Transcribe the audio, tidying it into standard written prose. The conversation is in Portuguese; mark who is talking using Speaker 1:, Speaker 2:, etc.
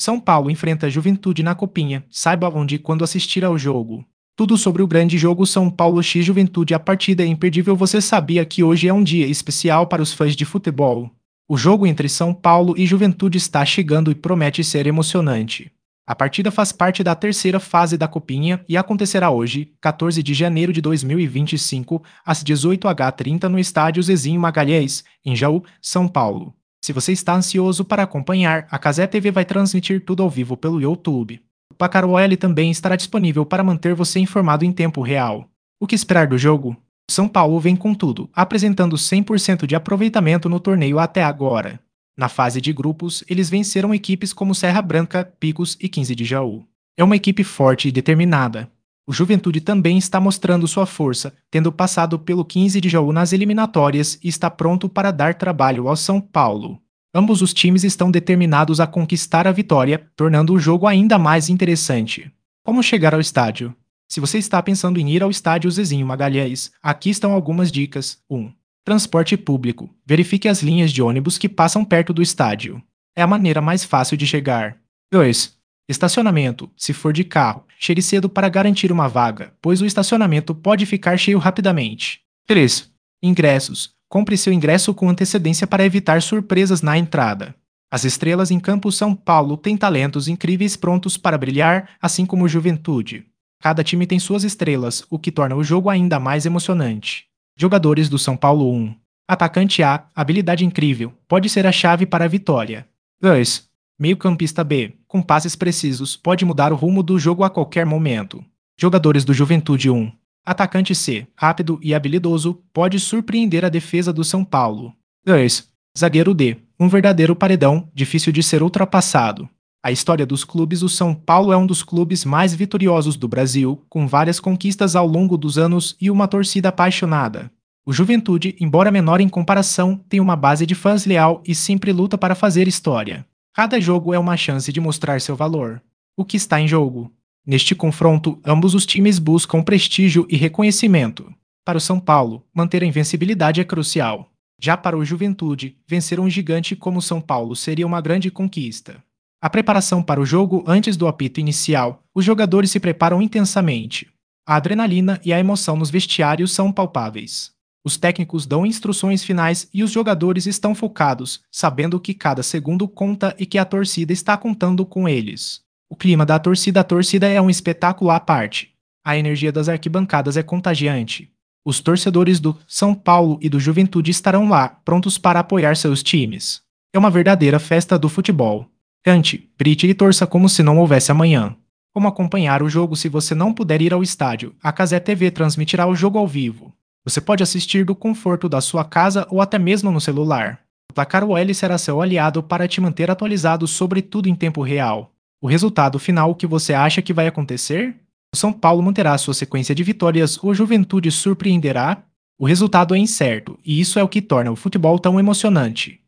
Speaker 1: São Paulo enfrenta a Juventude na Copinha. Saiba onde e quando assistir ao jogo. Tudo sobre o grande jogo São Paulo x Juventude. A partida é imperdível. Você sabia que hoje é um dia especial para os fãs de futebol? O jogo entre São Paulo e Juventude está chegando e promete ser emocionante. A partida faz parte da terceira fase da Copinha e acontecerá hoje, 14 de janeiro de 2025, às 18h30 no estádio Zezinho Magalhães, em Jaú, São Paulo. Se você está ansioso para acompanhar, a Cazé TV vai transmitir tudo ao vivo pelo YouTube. O Placar OL também estará disponível para manter você informado em tempo real. O que esperar do jogo? São Paulo vem com tudo, apresentando 100% de aproveitamento no torneio até agora. Na fase de grupos, eles venceram equipes como Serra Branca, Picos e 15 de Jaú. É uma equipe forte e determinada. O Juventude também está mostrando sua força, tendo passado pelo 15 de Jaú nas eliminatórias e está pronto para dar trabalho ao São Paulo. Ambos os times estão determinados a conquistar a vitória, tornando o jogo ainda mais interessante. Como chegar ao estádio? Se você está pensando em ir ao estádio Zezinho Magalhães, aqui estão algumas dicas. 1. Transporte público. Verifique as linhas de ônibus que passam perto do estádio. É a maneira mais fácil de chegar. 2. Estacionamento. Se for de carro, chegue cedo para garantir uma vaga, pois o estacionamento pode ficar cheio rapidamente. 3. Ingressos. Compre seu ingresso com antecedência para evitar surpresas na entrada. As estrelas em campo São Paulo têm talentos incríveis prontos para brilhar, assim como o Juventude. Cada time tem suas estrelas, o que torna o jogo ainda mais emocionante. Jogadores do São Paulo 1. Atacante A, habilidade incrível, pode ser a chave para a vitória. 2. Meio-campista B, com passes precisos, pode mudar o rumo do jogo a qualquer momento. Jogadores do Juventude 1. Atacante C, rápido e habilidoso, pode surpreender a defesa do São Paulo. 2. Zagueiro D, um verdadeiro paredão, difícil de ser ultrapassado. A história dos clubes, o São Paulo é um dos clubes mais vitoriosos do Brasil, com várias conquistas ao longo dos anos e uma torcida apaixonada. O Juventude, embora menor em comparação, tem uma base de fãs leal e sempre luta para fazer história. Cada jogo é uma chance de mostrar seu valor. O que está em jogo? Neste confronto, ambos os times buscam prestígio e reconhecimento. Para o São Paulo, manter a invencibilidade é crucial. Já para o Juventude, vencer um gigante como o São Paulo seria uma grande conquista. A preparação para o jogo antes do apito inicial, os jogadores se preparam intensamente. A adrenalina e a emoção nos vestiários são palpáveis. Os técnicos dão instruções finais e os jogadores estão focados, sabendo que cada segundo conta e que a torcida está contando com eles. O clima da torcida é um espetáculo à parte. A energia das arquibancadas é contagiante. Os torcedores do São Paulo e do Juventude estarão lá, prontos para apoiar seus times. É uma verdadeira festa do futebol. Cante, grite e torça como se não houvesse amanhã. Como acompanhar o jogo se você não puder ir ao estádio? A Cazé TV transmitirá o jogo ao vivo. Você pode assistir do conforto da sua casa ou até mesmo no celular. O Placar OL será seu aliado para te manter atualizado sobre tudo em tempo real. O resultado final, o que você acha que vai acontecer? O São Paulo manterá sua sequência de vitórias ou a Juventude surpreenderá? O resultado é incerto, e isso é o que torna o futebol tão emocionante.